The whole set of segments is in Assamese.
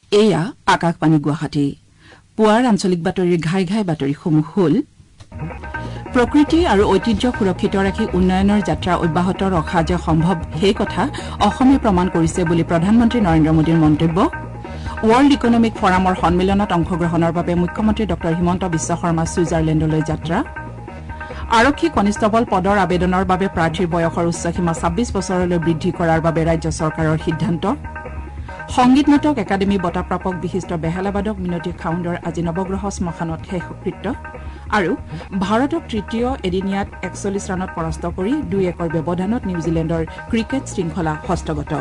এয়া আকাশবাণী গুৱাহাটী পুৱাৰ আঞ্চলিক বাতৰিৰ ঘাই ঘাই বাতৰিসমূহ হ'ল প্ৰকৃতি আৰু ঐতিহ্য সুৰক্ষিত ৰাখি উন্নয়নৰ যাত্ৰা অব্যাহত ৰখা যে সম্ভৱ সেই কথা অসমে প্ৰমাণ কৰিছে বুলি প্ৰধানমন্ত্ৰী নৰেন্দ্ৰ মোদীৰ মন্তব্য ৱৰ্ল্ড ইকনমিক ফৰামৰ সন্মিলনত অংশগ্ৰহণৰ বাবে মুখ্যমন্ত্ৰী ড হিমন্ত বিশ্ব শৰ্মা ছুইজাৰলেণ্ডলৈ যাত্ৰা আৰক্ষী কনিষ্টবল পদৰ আবেদনৰ বাবে প্ৰাৰ্থীৰ বয়সৰ উচ্চসীমা ২৬ বছৰলৈ বৃদ্ধি কৰাৰ বাবে ৰাজ্য চৰকাৰৰ সিদ্ধান্ত সংগীত নাটক একাডেমী বঁটাপ্ৰাপক বিশিষ্ট বেহালাবাদক মিনতী খাউণ্ডৰ আজি নৱগ্ৰহ শ্মশানত শেষকৃত্য আৰু ভাৰতক তৃতীয় এদিনীয়াত ৪১ ৰানত পৰাস্ত কৰি ২-১ৰ ব্যৱধানত নিউজিলেণ্ডৰ ক্ৰিকেট শৃংখলা হস্তগত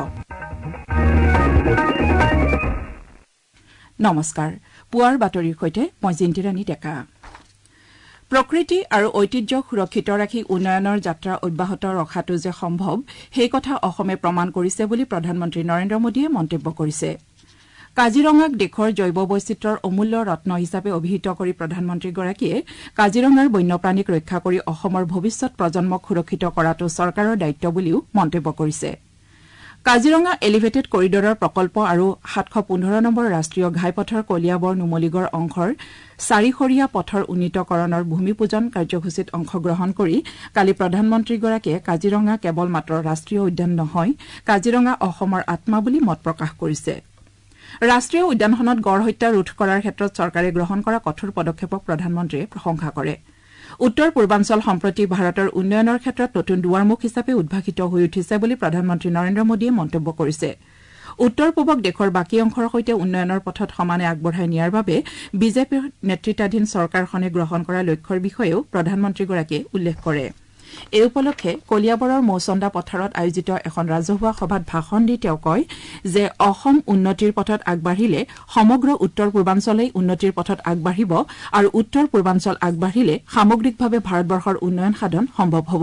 নমস্কাৰ পুৱাৰ বাতৰিৰ সৈতে মই জিন্তিৰাণী ডেকা প্ৰকৃতি আৰু ঐতিহ্য সুৰক্ষিত ৰাখি উন্নয়নৰ যাত্ৰা অব্যাহত ৰখাটো যে সম্ভৱ সেই কথা অসমে প্ৰমাণ কৰিছে বুলি প্ৰধানমন্ত্ৰী নৰেন্দ্ৰ মোদীয়ে মন্তব্য কৰিছে কাজিৰঙাক দেশৰ জৈৱ বৈচিত্ৰ্যৰ অমূল্য ৰত্ন হিচাপে অভিহিত কৰি প্ৰধানমন্ত্ৰীগৰাকীয়ে কাজিৰঙাৰ বন্যপ্ৰাণীক ৰক্ষা কৰি অসমৰ ভৱিষ্যৎ প্ৰজন্মক সুৰক্ষিত কৰাটো চৰকাৰৰ দায়িত্ব বুলিও মন্তব্য কৰিছে কাজিৰঙা এলিভেটেড কৰিডৰৰ প্ৰকল্প আৰু ৭১৫ নম্বৰ ৰাষ্ট্ৰীয় ঘাইপথৰ কলিয়াবৰ নুমলীগড় অংশৰ চাৰিখৰীয়া পথৰ উন্নীতকৰণৰ ভূমিপূজন কাৰ্যসূচীত অংশগ্ৰহণ কৰি কালি প্ৰধানমন্ত্ৰীগৰাকীয়ে কাজিৰঙা কেৱল মাত্ৰ ৰাষ্ট্ৰীয় উদ্যান নহয় কাজিৰঙা অসমৰ আত্মা বুলি মত প্ৰকাশ কৰিছে ৰাষ্ট্ৰীয় উদ্যানখনত গড় হত্যা ৰোধ কৰাৰ ক্ষেত্ৰত চৰকাৰে গ্ৰহণ কৰা কঠোৰ পদক্ষেপক প্ৰধানমন্ত্ৰীয়ে প্ৰশংসা কৰে উত্তৰ পূৰ্বাঞ্চল সম্প্ৰতি ভাৰতৰ উন্নয়নৰ ক্ষেত্ৰত নতুন দুৱাৰমুখ হিচাপে উদ্ভাসিত হৈ উঠিছে বুলি প্ৰধানমন্ত্ৰী নৰেন্দ্ৰ মোদীয়ে মন্তব্য কৰিছে উত্তৰ পূবক দেশৰ বাকী অংশৰ সৈতে উন্নয়নৰ পথত সমানে আগবঢ়াই নিয়াৰ বাবে বিজেপিৰ নেতৃত্বাধীন চৰকাৰখনে গ্ৰহণ কৰা লক্ষ্যৰ বিষয়েও প্ৰধানমন্ত্ৰীগৰাকীয়ে উল্লেখ কৰে এই উপলক্ষে কলিয়াবৰৰ মৌচন্দা পথাৰত আয়োজিত এখন ৰাজহুৱা সভাত ভাষণ দি তেওঁ কয় যে অসম উন্নতিৰ পথত আগবাঢ়িলে সমগ্ৰ উত্তৰ পূৰ্বাঞ্চলেই উন্নতিৰ পথত আগবাঢ়িব আৰু উত্তৰ পূৰ্বাঞ্চল আগবাঢ়িলে সামগ্ৰিকভাৱে ভাৰতবৰ্ষৰ উন্নয়ন সাধন সম্ভৱ হ'ব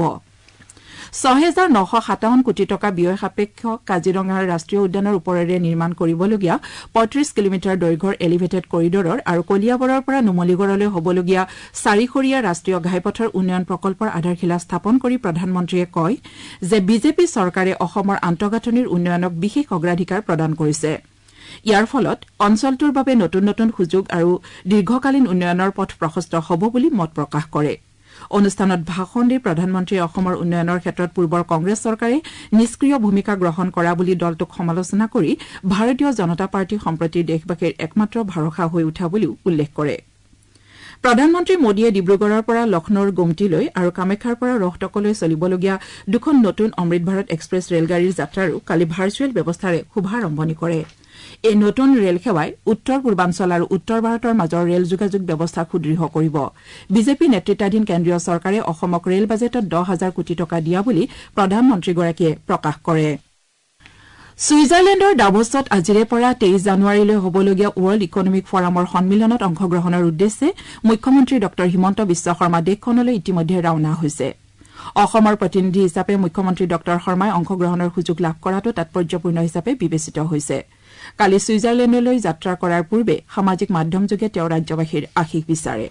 ৬,৯৫৭ কোটি টকা ব্যয় সাপেক্ষ কাজিৰঙাৰ ৰাষ্ট্ৰীয় উদ্যানৰ ওপৰেৰে নিৰ্মাণ কৰিবলগীয়া ৩৫ কিলোমিটাৰ দৈৰ্ঘ্যৰ এলিভেটেড কৰিডৰৰ আৰু কলিয়াবৰৰ পৰা নুমলীগড়লৈ হ'বলগীয়া চাৰিখৰীয়া ৰাষ্ট্ৰীয় ঘাইপথৰ উন্নয়ন প্ৰকল্পৰ আধাৰশিলা স্থাপন কৰি প্ৰধানমন্ত্ৰীয়ে কয় যে বিজেপি চৰকাৰে অসমৰ আন্তঃগাঁথনিৰ উন্নয়নক বিশেষ অগ্ৰাধিকাৰ প্ৰদান কৰিছে ইয়াৰ ফলত অঞ্চলটোৰ বাবে নতুন নতুন সুযোগ আৰু দীৰ্ঘকালীন উন্নয়নৰ পথ প্ৰশস্ত হ'ব বুলি মত প্ৰকাশ কৰে অনুষ্ঠানত ভাষণ দি প্ৰধানমন্ত্ৰীয়ে অসমৰ উন্নয়নৰ ক্ষেত্ৰত পূৰ্বৰ কংগ্ৰেছ চৰকাৰে নিষ্ক্ৰিয় ভূমিকা গ্ৰহণ কৰা বুলি দলটোক সমালোচনা কৰি ভাৰতীয় জনতা পাৰ্টি সম্প্ৰতি দেশবাসীৰ একমাত্ৰ ভৰসা হৈ উঠা বুলিও উল্লেখ কৰে প্ৰধানমন্ত্ৰী মোদীয়ে ডিব্ৰুগড়ৰ পৰা লক্ষ্ণৌৰ গোমতিলৈ আৰু কামাখ্যাৰ পৰা ৰোহটকলৈ চলিবলগীয়া দুখন নতুন অমৃত ভাৰত এক্সপ্ৰেছ ৰেলগাড়ীৰ যাত্ৰাৰো কালি ভাৰ্চুৱেল ব্যৱস্থাৰে শুভাৰম্ভণি কৰে এই নতুন ৰেল সেৱাই উত্তৰ পূৰ্বাঞ্চল আৰু উত্তৰ ভাৰতৰ মাজৰ ৰেল যোগাযোগ ব্যৱস্থা সুদৃঢ় কৰিব বিজেপি নেতৃত্বাধীন কেন্দ্ৰীয় চৰকাৰে অসমক ৰেল বাজেটত ১০,০০০ কোটি টকা দিয়া বুলি প্ৰধানমন্ত্ৰীগৰাকীয়ে প্ৰকাশ কৰে ছুইজাৰলেণ্ডৰ ডাভছত আজিৰে পৰা ২৩ জানুৱাৰীলৈ হ'বলগীয়া ৱৰ্ল্ড ইকনমিক ফৰামৰ সন্মিলনত অংশগ্ৰহণৰ উদ্দেশ্যে মুখ্যমন্ত্ৰী ড হিমন্ত বিশ্ব শৰ্মা দেশখনলৈ ইতিমধ্যে ৰাওনা হৈছে অসমৰ প্ৰতিনিধি হিচাপে মুখ্যমন্ত্ৰী ড শৰ্মাই অংশগ্ৰহণৰ সুযোগ লাভ কৰাটো তাৎপৰ্যপূৰ্ণ হিচাপে বিবেচিত হৈছে কালি ছুইজাৰলেণ্ডলৈ যাত্ৰা কৰাৰ পূৰ্বে সামাজিক মাধ্যমযোগে তেওঁ ৰাজ্যবাসীৰ আশীষ বিচাৰে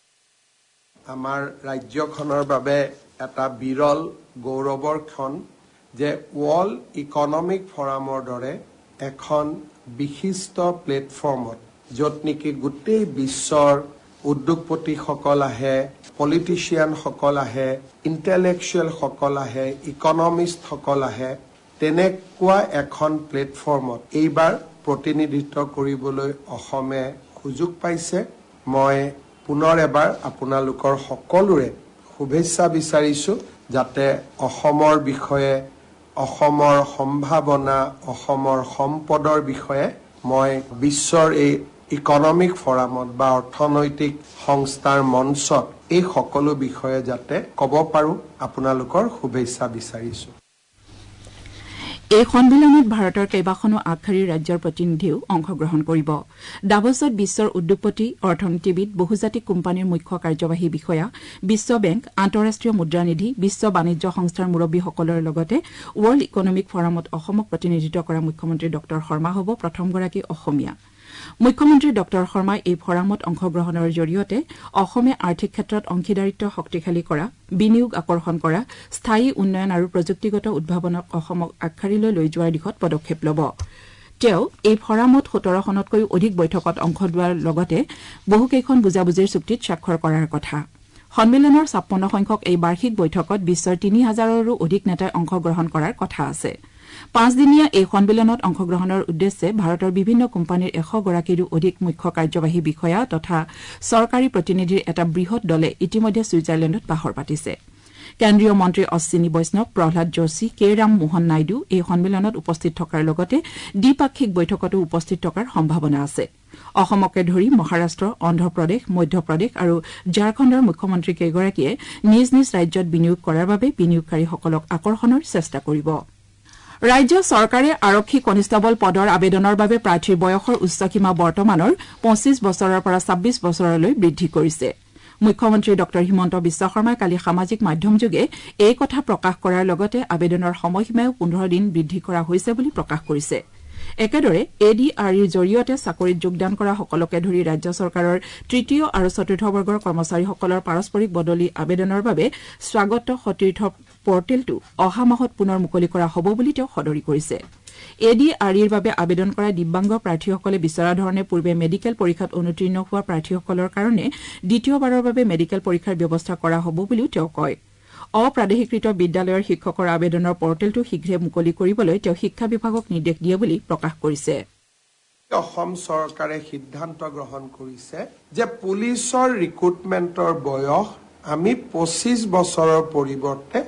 আমাৰ ৰাজ্যখনৰ বাবে এটা বিৰল গৌৰৱৰ ক্ষণ যে ৱৰ্ল্ড ইকনমিক ফৰামৰ দৰে এখন বিশিষ্ট প্লেটফৰ্মত য'ত নেকি গোটেই বিশ্বৰ উদ্যোগপতিসকল আহে পলিটিচিয়ানসকল আহে ইণ্টেলেকচুৱেলসকল আহে ইকনমিষ্টসকল আহে তেনেকুৱা এখন প্লেটফৰ্মত এইবাৰ প্ৰতিনিধিত্ব কৰিবলৈ অসমে সুযোগ পাইছে মই পুনৰ এবাৰ আপোনালোকৰ সকলোৰে শুভেচ্ছা বিচাৰিছো যাতে অসমৰ বিষয়ে অসমৰ সম্ভাৱনা অসমৰ সম্পদৰ বিষয়ে মই বিশ্বৰ এই ইকনমিক ফৰামত বা অৰ্থনৈতিক সংস্থাৰ মঞ্চত এই সকলো বিষয়ে যাতে ক'ব পাৰো আপোনালোকৰ শুভেচ্ছা বিচাৰিছো এই সন্মিলনত ভাৰতৰ কেইবাখনো আগশাৰীৰ ৰাজ্যৰ প্ৰতিনিধিও অংশগ্ৰহণ কৰিব ডাভছত বিশ্বৰ উদ্যোগপতি অৰ্থনীতিবিদ বহুজাতিক কোম্পানীৰ মুখ্য কাৰ্যবাহী বিষয়া বিশ্ব বেংক আন্তঃৰাষ্ট্ৰীয় মুদ্ৰানিধি বিশ্ব বাণিজ্য সংস্থাৰ মুৰব্বীসকলৰ লগতে ৱৰ্ল্ড ইকনমিক ফৰামত অসমক প্ৰতিনিধিত্ব কৰা মুখ্যমন্ত্ৰী ড শৰ্মা হ'ব প্ৰথমগৰাকী অসমীয়া মুখ্যমন্ত্ৰী ড শৰ্মাই এই ফৰামত অংশগ্ৰহণৰ জৰিয়তে অসমে আৰ্থিক ক্ষেত্ৰত অংশীদাৰিত্ব শক্তিশালী কৰা বিনিয়োগ আকৰ্ষণ কৰা স্থায়ী উন্নয়ন আৰু প্ৰযুক্তিগত উদ্ভাৱনক অসমক আগশাৰীলৈ লৈ যোৱাৰ দিশত পদক্ষেপ ল'ব তেওঁ এই ফৰামত 17খনতকৈ অধিক বৈঠকত অংশ লোৱাৰ লগতে বহুকেইখন বুজাবুজিৰ চুক্তিত স্বাক্ষৰ কৰাৰ কথা সন্মিলনৰ 56 সংখ্যক এই বাৰ্ষিক বৈঠকত বিশ্বৰ 3000ৰো অধিক নেতাই অংশগ্ৰহণ কৰাৰ কথা আছে 5 দিনীয়া এই সন্মিলনত অংশগ্ৰহণৰ উদ্দেশ্যে ভাৰতৰ বিভিন্ন কোম্পানীৰ 100 গৰাকীৰো অধিক মুখ্য কাৰ্যবাহী বিষয়া তথা চৰকাৰী প্ৰতিনিধিৰ এটা বৃহৎ দলে ইতিমধ্যে ছুইজাৰলেণ্ডত বাহৰ পাতিছে কেন্দ্ৰীয় মন্ত্ৰী অশ্বিনী বৈষ্ণৱ প্ৰহ্লাদ যোশী কে ৰাম মোহন নাইডু এই সন্মিলনত উপস্থিত থকাৰ লগতে দ্বিপাক্ষিক বৈঠকতো উপস্থিত থকাৰ সম্ভাৱনা আছে অসমকে ধৰি মহাৰাষ্ট্ৰ অন্ধ্ৰপ্ৰদেশ মধ্যপ্ৰদেশ আৰু ঝাৰখণ্ডৰ মুখ্যমন্ত্ৰী কেইগৰাকীয়ে নিজ নিজ ৰাজ্যত বিনিয়োগ কৰাৰ বাবে বিনিয়োগকাৰীসকলক আকৰ্ষণৰ চেষ্টা কৰিব ৰাজ্য চৰকাৰে আৰক্ষী কনিষ্টেবল পদৰ আবেদনৰ বাবে প্ৰাৰ্থীৰ বয়সৰ উচ্চসীমা বৰ্তমানৰ 25 বছৰৰ পৰা 26 বছৰলৈ বৃদ্ধি কৰিছে মুখ্যমন্ত্ৰী ডক্টৰ হিমন্ত বিশ্ব শৰ্মাই কালি সামাজিক মাধ্যমযোগে এই কথা প্ৰকাশ কৰাৰ লগতে আবেদনৰ সময়সীমাও 15 দিন বৃদ্ধি কৰা হৈছে বুলি প্ৰকাশ কৰিছে একেদৰে এডিআৰইৰ জৰিয়তে চাকৰিত যোগদান কৰা সকলকে ধৰি ৰাজ্য চৰকাৰৰ তৃতীয় আৰু চতুৰ্থ বৰ্গৰ কৰ্মচাৰীসকলৰ পাৰস্পৰিক বদলি আবেদনৰ বাবে স্বাগত সতীৰ্থ পৰ্টেলটো অহা মাহত পুনৰ মুকলি কৰা হ'ব বুলি তেওঁ সদৰি কৰিছে এডিআৰইৰ বাবে আবেদন কৰা দিব্যাংগ প্ৰাৰ্থীসকলে বিচৰা ধৰণে পূৰ্বে মেডিকেল পৰীক্ষাত অনুতীৰ্ণ হোৱা প্ৰাৰ্থীসকলৰ কাৰণে দ্বিতীয়বাৰৰ বাবে মেডিকেল পৰীক্ষাৰ ব্যৱস্থা কৰা হ'ব বুলিও তেওঁ কয় অপ্ৰাদেশিকৃত বিদ্যালয়ৰ শিক্ষকৰ আবেদনৰ পৰ্টেলটো শীঘ্ৰে মুকলি কৰিবলৈ তেওঁ শিক্ষা বিভাগক নিৰ্দেশ দিয়ে বুলি প্ৰকাশ কৰিছে অসম চৰকাৰে সিদ্ধান্ত গ্ৰহণ কৰিছে যে পুলিচৰ ৰিক্ৰুটমেণ্টৰ বয়স আমি 25 বছৰৰ পৰিৱৰ্তে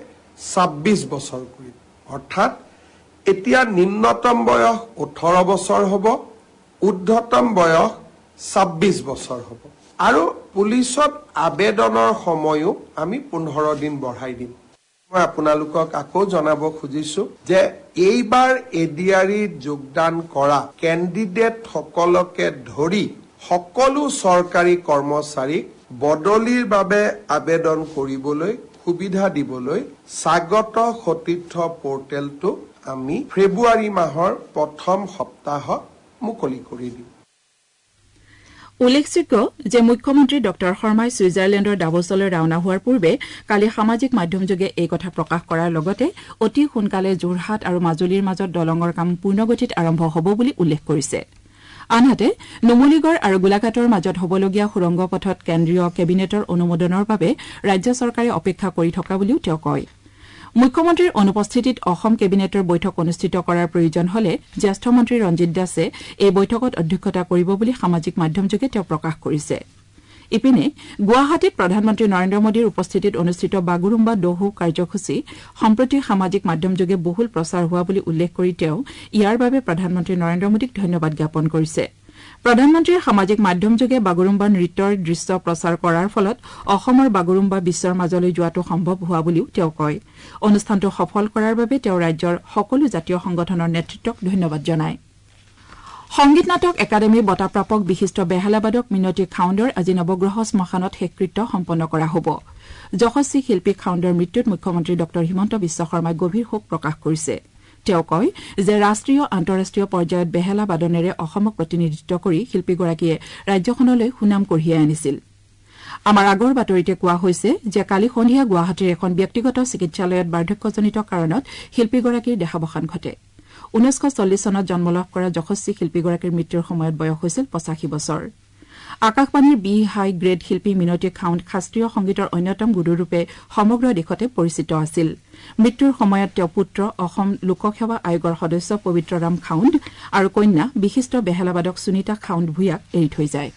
26 বছৰ কৰিম অৰ্থাৎ এতিয়া নিম্নতম বয়স 18 বছৰ হ'ব ঊৰ্ধ্বতম বয়স 26 বছৰ হ'ব আৰু পুলিচত আবেদনৰ সময়ও আমি 15 দিন বঢ়াই দিম মই আপোনালোকক আকৌ জনাব খুজিছো যে এইবাৰ এডিআৰইত যোগদান কৰা কেণ্ডিডেট সকলকে ধৰি সকলো চৰকাৰী কৰ্মচাৰীক বদলিৰ বাবে আবেদন কৰিবলৈ সুবিধা দিবলৈ স্বাগত সতীৰ্থ পৰ্টেলটো আমি ফেব্ৰুৱাৰী মাহৰ প্ৰথম সপ্তাহত মুকলি কৰি দিম উল্লেখযোগ্য যে মুখ্যমন্ত্ৰী ডক্টৰ শৰ্মাই ছুইজাৰলেণ্ডৰ ডাভোছলৈ ৰাওনা হোৱাৰ পূৰ্বে কালি সামাজিক মাধ্যমযোগে এই কথা প্ৰকাশ কৰাৰ লগতে অতি সোনকালে যোৰহাট আৰু মাজুলীৰ মাজত দলঙৰ কাম পূৰ্ণগতিত আৰম্ভ হ'ব বুলি উল্লেখ কৰিছে আনহাতে নুমলীগড় আৰু গোলাঘাটৰ মাজত হ'বলগীয়া সুৰংগ পথত কেন্দ্ৰীয় কেবিনেটৰ অনুমোদনৰ বাবে ৰাজ্য চৰকাৰে অপেক্ষা কৰি থকা বুলিও তেওঁ কয় মুখ্যমন্ত্ৰীৰ অনুপস্থিতিত অসম কেবিনেটৰ বৈঠক অনুষ্ঠিত কৰাৰ প্ৰয়োজন হলে জ্যেষ্ঠ মন্ত্ৰী ৰঞ্জিত দাসে এই বৈঠকত অধ্যক্ষতা কৰিব বুলি সামাজিক মাধ্যমযোগে তেওঁ প্ৰকাশ কৰিছে ইপিনে গুৱাহাটীত প্ৰধানমন্ত্ৰী নৰেন্দ্ৰ মোদীৰ উপস্থিতিত অনুষ্ঠিত বাগুৰুম্বা দহু কাৰ্যসূচী সম্প্ৰতি সামাজিক মাধ্যমযোগে বহুল প্ৰচাৰ হোৱা বুলি উল্লেখ কৰি তেওঁ ইয়াৰ বাবে প্ৰধানমন্ত্ৰী নৰেন্দ্ৰ মোদীক ধন্যবাদ জ্ঞাপন কৰিছে প্ৰধানমন্ত্ৰীৰ সামাজিক মাধ্যমযোগে বাগুৰুম্বা নৃত্যৰ দৃশ্য প্ৰচাৰ কৰাৰ ফলত অসমৰ বাগুৰুম্বা বিশ্বৰ মাজলৈ যোৱাটো সম্ভৱ হোৱা বুলিও তেওঁ কয় অনুষ্ঠানটো সফল কৰাৰ বাবে তেওঁ ৰাজ্যৰ সকলো জাতীয় সংগঠনৰ নেতৃত্বক ধন্যবাদ জনায় সংগীত নাটক একাডেমীৰ বঁটাপ্ৰাপক বিশিষ্ট বেহালাবাদক মিনতী খাউণ্ডৰ আজি নৱগ্ৰহ শ্মশানত শেষকৃত্য সম্পন্ন কৰা হ'ব যশস্বী শিল্পী খাউণ্ডৰ মৃত্যুত মুখ্যমন্ত্ৰী ডক্টৰ হিমন্ত বিশ্ব শৰ্মাই গভীৰ শোক প্ৰকাশ কৰিছে তেওঁ কয় যে ৰাষ্ট্ৰীয় আন্তঃৰাষ্ট্ৰীয় পৰ্যায়ত বেহেলা বাদনেৰে অসমক প্ৰতিনিধিত্ব কৰি শিল্পীগৰাকীয়ে ৰাজ্যখনলৈ সুনাম কঢ়িয়াই আনিছিল আমাৰ আগৰ বাতৰিতে কোৱা হৈছে যে কালি সন্ধিয়া গুৱাহাটীৰ এখন ব্যক্তিগত চিকিৎসালয়ত বাৰ্ধক্যজনিত কাৰণত শিল্পীগৰাকীৰ দেহাৱসান ঘটে 1940 চনত জন্মলাভ কৰা যশস্বী শিল্পীগৰাকীৰ মৃত্যুৰ সময়ত বয়স হৈছিল 85 বছৰ আকাশবাণীৰ বি হাই গ্ৰেড শিল্পী মিনতী খাউণ্ড শাস্ত্ৰীয় সংগীতৰ অন্যতম গুৰুৰূপে সমগ্ৰ দেশতে পৰিচিত আছিল মৃত্যুৰ সময়ত তেওঁ পুত্ৰ অসম লোকসেৱা আয়োগৰ সদস্য পবিত্ৰৰাম খাউণ্ড আৰু কন্যা বিশিষ্ট বেহেলাবাদক সুনীতা খাউণ্ড ভূঞাক এৰি থৈ যায়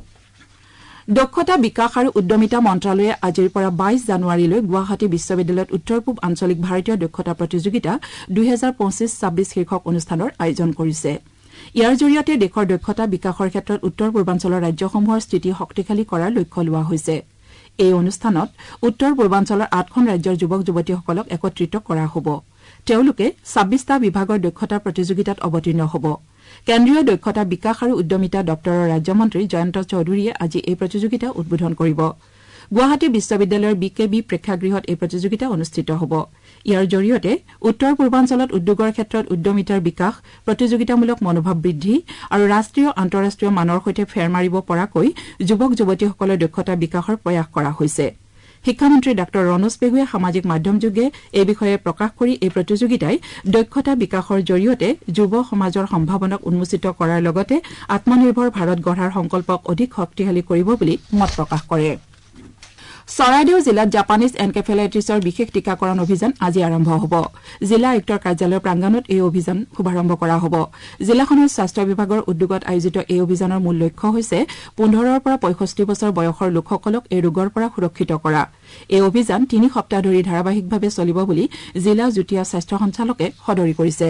দক্ষতা বিকাশ আৰু উদ্যমিতা মন্ত্ৰালয়ে আজিৰ পৰা 22 জানুৱাৰীলৈ গুৱাহাটী বিশ্ববিদ্যালয়ত উত্তৰ পূব আঞ্চলিক ভাৰতীয় দক্ষতা প্ৰতিযোগিতা 2025-26 শীৰ্ষক অনুষ্ঠানৰ আয়োজন কৰিছে ইয়াৰ জৰিয়তে দেশৰ দক্ষতা বিকাশৰ ক্ষেত্ৰত উত্তৰ পূৰ্বাঞ্চলৰ ৰাজ্যসমূহৰ স্থিতি শক্তিশালী কৰাৰ লক্ষ্য লোৱা হৈছে এই অনুষ্ঠানত উত্তৰ পূৰ্বাঞ্চলৰ 8খন ৰাজ্যৰ যুৱক যুৱতীসকলক একত্ৰিত কৰা হ'ব তেওঁলোকে 26টা বিভাগৰ দক্ষতা প্ৰতিযোগিতাত অৱতীৰ্ণ হ'ব কেন্দ্ৰীয় দক্ষতা বিকাশ আৰু উদ্যমিতা দপ্তৰৰ ৰাজ্যমন্ত্ৰী জয়ন্ত চৌধুৰীয়ে আজি এই প্ৰতিযোগিতা উদ্বোধন কৰিব গুৱাহাটী বিশ্ববিদ্যালয়ৰ বিকেবি প্ৰেক্ষাগৃহত এই প্ৰতিযোগিতা অনুষ্ঠিত হ'ব ইয়াৰ জৰিয়তে উত্তৰ পূৰ্বাঞ্চলত উদ্যোগৰ ক্ষেত্ৰত উদ্যমিতাৰ বিকাশ প্ৰতিযোগিতামূলক মনোভাৱ বৃদ্ধি আৰু ৰাষ্ট্ৰীয় আন্তঃৰাষ্ট্ৰীয় মানৰ সৈতে ফেৰ মাৰিব পৰাকৈ যুৱক যুৱতীসকলৰ দক্ষতা বিকাশৰ প্ৰয়াস কৰা হৈছে শিক্ষামন্ত্ৰী ডাঃ ৰণোজ পেগুৱে সামাজিক মাধ্যমযোগে এই বিষয়ে প্ৰকাশ কৰি এই প্ৰতিযোগিতাই দক্ষতা বিকাশৰ জৰিয়তে যুৱ সমাজৰ সম্ভাৱনাক উন্মোচিত কৰাৰ লগতে আত্মনিৰ্ভৰ ভাৰত গঢ়াৰ সংকল্পক অধিক শক্তিশালী কৰিব বুলি মত প্ৰকাশ কৰে চৰাইদেউ জিলাত জাপানিজ এনকেফেলাইটিছৰ বিশেষ টীকাকৰণ অভিযান আজি আৰম্ভ হ'ব জিলা আয়ুক্তৰ কাৰ্যালয়ৰ প্ৰাংগণত এই অভিযান শুভাৰম্ভ কৰা হ'ব জিলাখনৰ স্বাস্থ্য বিভাগৰ উদ্যোগত আয়োজিত এই অভিযানৰ মূল লক্ষ্য হৈছে 15 পৰা 65 বছৰ বয়সৰ লোকসকলক এই ৰোগৰ পৰা সুৰক্ষিত কৰা এই অভিযান 3 সপ্তাহ ধৰি ধাৰাবাহিকভাৱে চলিব বুলি জিলা যুটীয়া স্বাস্থ্য সঞ্চালকে সদৰি কৰিছে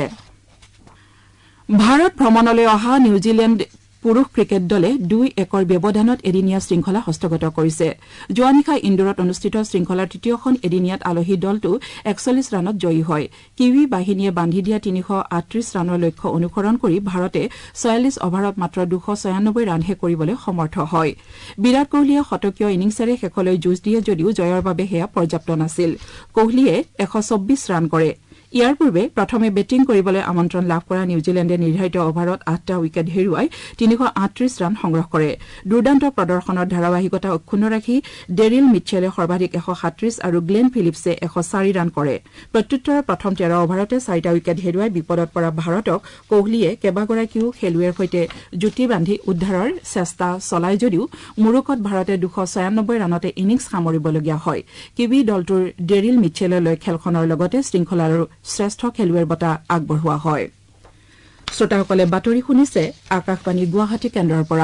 ভাৰত ভ্ৰমণলৈ অহা নিউজিলেণ্ড পুৰুষ ক্ৰিকেট দলে 2-1 ব্যৱধানত এদিনীয়া শৃংখলা হস্তগত কৰিছে যোৱা নিশা ইন্দোৰত অনুষ্ঠিত শৃংখলাৰ তৃতীয়খন এদিনীয়াত আলহী দলটো 41 ৰানত জয়ী হয় কিৱি বাহিনীয়ে বান্ধি দিয়া 338 ৰানৰ লক্ষ্য অনুসৰণ কৰি ভাৰতে 46 অভাৰত মাত্ৰ 296 ৰানহে কৰিবলৈ সমৰ্থ হয় বিৰাট কোহলীয়ে শতকীয় ইনিংছেৰে শেষলৈ যুঁজ দিয়ে যদিও জয়ৰ বাবে সেয়া পৰ্যাপ্ত নাছিল কোহলীয়ে 124 ৰান কৰে ইয়াৰ পূৰ্বে প্ৰথমে বেটিং কৰিবলৈ আমন্ত্ৰণ লাভ কৰা নিউজিলেণ্ডে নিৰ্ধাৰিত অভাৰত 8টা উইকেট হেৰুৱাই 338 ৰান সংগ্ৰহ কৰে দুৰ্দান্ত প্ৰদৰ্শনৰ ধাৰাবাহিকতা অক্ষুণ্ণ ৰাখি ডেৰিল মিটচেলে সৰ্বাধিক 137 আৰু গ্লেন ফিলিপছে 104 ৰান কৰে প্ৰত্যুত্তৰৰ প্ৰথম 13 অভাৰতে 4টা উইকেট হেৰুৱাই বিপদত পৰা ভাৰতক কোহলীয়ে কেবাগৰাকীও খেলুৱৈৰ সৈতে জুটি বান্ধি উদ্ধাৰৰ চেষ্টা চলাই যদিও মুৰুকত ভাৰতে 296 ৰানতে ইনিংছ সামৰিবলগীয়া হয় কিবি দলটোৰ ডেৰিল মিটচেললৈ খেলখনৰ লগতে শৃংখলাৰ শ্ৰেষ্ঠ খেলুৱৈৰ বঁটা আগবঢ়োৱা হয় শ্ৰোতাসকলে বাতৰি শুনিছে আকাশবাণী গুৱাহাটী কেন্দ্ৰৰ পৰা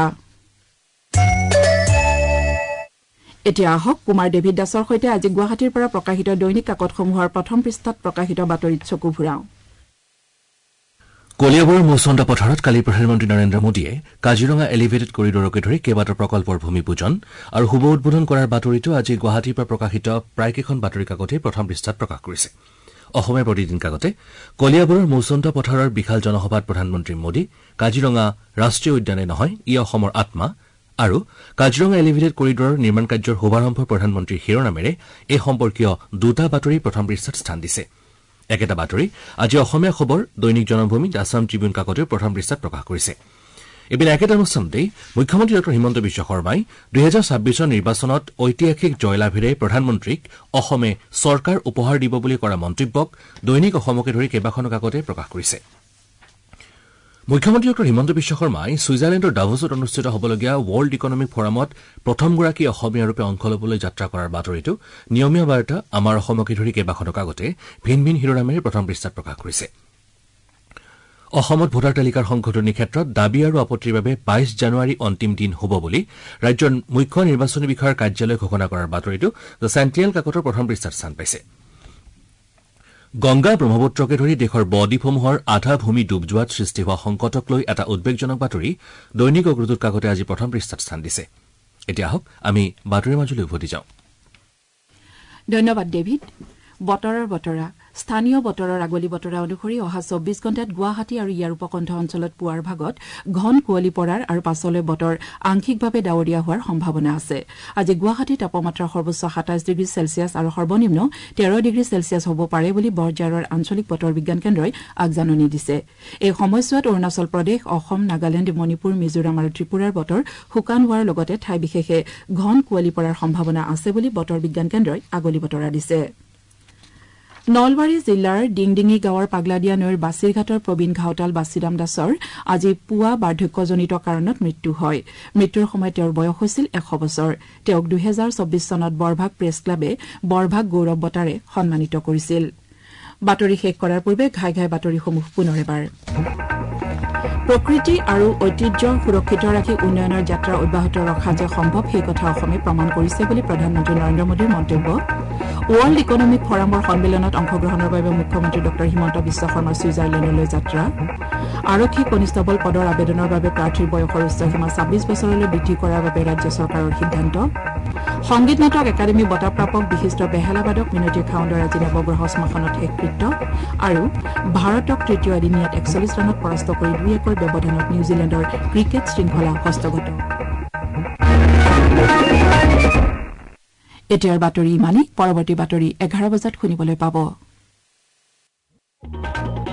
এতিয়া আহক কুমাৰ ডেভিড দাসৰ সৈতে আজি গুৱাহাটীৰ পৰা প্ৰকাশিত দৈনিক কাকতসমূহৰ প্ৰথম পৃষ্ঠাত প্ৰকাশিত বাতৰিত চকু ফুৰাওঁ কলিয়াবৰৰ মৌচন্দা পথাৰত কালি প্ৰধানমন্ত্ৰী নৰেন্দ্ৰ মোদীয়ে কাজিৰঙা এলিভেটেড কৰিডৰকে ধৰি কেইবাটাও প্ৰকল্পৰ ভূমি পূজন আৰু শুভ উদ্বোধন কৰাৰ বাতৰিটো আজি গুৱাহাটীৰ পৰা প্ৰকাশিত প্ৰায়কেইখন বাতৰি কাকতে প্ৰথম পৃষ্ঠাত প্ৰকাশ কৰিছে অসমীয়া প্ৰতিদিন কাকতে কলিয়াবৰৰ মৌচন্দা পথাৰৰ বিশাল জনসভাত প্ৰধানমন্ত্ৰী মোদী কাজিৰঙা ৰাষ্ট্ৰীয় উদ্যানে নহয় ই অসমৰ আত্মা আৰু কাজিৰঙা এলিভেটেড কৰিডৰৰ নিৰ্মাণ কাৰ্যৰ শুভাৰম্ভ প্ৰধানমন্ত্ৰীৰ শিৰোনামেৰে এই সম্পৰ্কীয় দুটা বাতৰি প্ৰথম পৃষ্ঠাত স্থান দিছে একেটা বাতৰি আজি অসমীয়া খবৰ দৈনিক জনমভূমি আছাম ট্ৰিবিউন কাকতে প্ৰথম পৃষ্ঠাত প্ৰকাশ কৰিছে এবিন একেটা অনুষ্ঠানতেই মুখ্যমন্ত্ৰী ডঃ হিমন্ত বিশ্ব শৰ্মাই 2026 নিৰ্বাচনত ঐতিহাসিক জয়লাভেৰে প্ৰধানমন্ত্ৰীক অসমে চৰকাৰ উপহাৰ দিব বুলি কৰা মন্তব্যক দৈনিক অসমকে ধৰি কেইবাখনো কাকতে প্ৰকাশ কৰিছে মুখ্যমন্ত্ৰী ডঃ হিমন্ত বিশ্ব শৰ্মাই ছুইজাৰলেণ্ডৰ ডাভোছত অনুষ্ঠিত হ'বলগীয়া ৱৰ্ল্ড ইকনমিক ফৰামত প্ৰথমগৰাকী অসমীয়া ৰূপে অংশ ল'বলৈ যাত্ৰা কৰাৰ বাতৰিটো নিয়মীয়া বাৰ্তা আমাৰ অসমকে ধৰি কেইবাখনো কাকতে ভিন ভিন শিৰোনামেৰে প্ৰথম পৃষ্ঠাত প্ৰকাশ কৰিছে অসমত ভোটাৰ তালিকাৰ সংশোধনীৰ ক্ষেত্ৰত দাবী আৰু আপত্তিৰ বাবে 22 জানুৱাৰী অন্তিম দিন হ'ব বুলি ৰাজ্যৰ মুখ্য নিৰ্বাচনী বিষয়াৰ কাৰ্যালয়ে ঘোষণা কৰাৰ বাতৰিটো দ্য চেণ্ট্ৰিয়েল কাকতৰ প্ৰথম পৃষ্ঠাত স্থান পাইছে গংগা ব্ৰহ্মপুত্ৰকে ধৰি দেশৰ বদ্বীপসমূহৰ আধা ভূমি ডুব যোৱাত সৃষ্টি হোৱা সংকটক লৈ এটা উদ্বেগজনক বাতৰি দৈনিক অগ্ৰদূত কাকতে আজি প্ৰথম পৃষ্ঠাত স্থান দিছে এতিয়া আহক আমি বাতৰিৰ মাজলৈ উভতি যাওঁ ধন্যবাদ ডেভিড বতৰৰ বতৰা স্থানীয় বতৰৰ আগলি বতৰা অনুসৰি অহা 24 ঘণ্টাত গুৱাহাটী আৰু ইয়াৰ উপকণ্ঠ অঞ্চলত পুৱাৰ ভাগত ঘন কুঁৱলী পৰাৰ আৰু পাছলৈ বতৰ আংশিকভাৱে ডাৱৰীয়া হোৱাৰ সম্ভাৱনা আছে আজি গুৱাহাটীৰ তাপমাত্ৰা সৰ্বোচ্চ 27 ডিগ্ৰী চেলছিয়াছ আৰু সৰ্বনিম্ন 13 ডিগ্ৰী চেলছিয়াছ হ'ব পাৰে বুলি বৰঝাৰৰ আঞ্চলিক বতৰ বিজ্ঞান কেন্দ্ৰই আগজাননী দিছে এই সময়ছোৱাত অৰুণাচল প্ৰদেশ অসম নাগালেণ্ড মণিপুৰ মিজোৰাম আৰু ত্ৰিপুৰাৰ বতৰ শুকান হোৱাৰ লগতে ঠাই বিশেষে ঘন কুঁৱলী পৰাৰ সম্ভাৱনা আছে বুলি বতৰ বিজ্ঞান কেন্দ্ৰই আগলি বতৰা দিছে নলবাৰী জিলাৰ ডিংডিঙি গাঁৱৰ পাগলাদিয়া নৈৰ বাছিৰঘাটৰ প্ৰবীণ ঘাওতাল বাছিৰাম দাসৰ আজি পুৱা বাৰ্ধক্যজনিত কাৰণত মৃত্যু হয় মৃত্যুৰ সময়ত তেওঁৰ বয়স হৈছিল 100 বছৰ তেওঁক 2024 চনত বৰভাগ প্ৰেছ ক্লাবে বৰভাগ গৌৰৱ বঁটাৰে সন্মানিত কৰিছিল বাতৰি শেষ কৰাৰ পূৰ্বে ঘাই ঘাই বাতৰিসমূহ পুনৰ এবাৰ প্ৰকৃতি আৰু ঐতিহ্য সুৰক্ষিত ৰাখি উন্নয়নৰ যাত্ৰা অব্যাহত ৰখা যে সম্ভৱ সেই কথা অসমে প্ৰমাণ কৰিছে বুলি প্ৰধানমন্ত্ৰী নৰেন্দ্ৰ মোদীৰ মন্তব্য ৱৰ্ল্ড ইকনমিক ফৰামৰ সন্মিলনত অংশগ্ৰহণৰ বাবে মুখ্যমন্ত্ৰী ডঃ হিমন্ত বিশ্ব শৰ্মাৰ ছুইজাৰলেণ্ডলৈ যাত্ৰা আৰক্ষী কনিষ্টবল পদৰ আবেদনৰ বাবে প্ৰাৰ্থীৰ বয়সৰ উচ্চসীমা 26 বছৰলৈ বৃদ্ধি কৰাৰ বাবে ৰাজ্য চৰকাৰৰ সিদ্ধান্ত সংগীত নাটক একাডেমী বঁটা প্ৰাপক বিশিষ্ট বেহেলাবাদক মিনতী খাউণ্ডৰ আজি নৱগ্ৰহ শ্মশানত শেষকৃত্য আৰু ভাৰতক তৃতীয় এদিনীয়াত 41 ৰানত পৰাস্ত কৰি 2-1 ব্যৱধানত নিউজিলেণ্ডৰ ক্ৰিকেট শৃংখলা হস্তগত এতিয়াৰ বাতৰি ইমানেই পৰৱৰ্তী বাতৰি 11 বজাত শুনিবলৈ পাব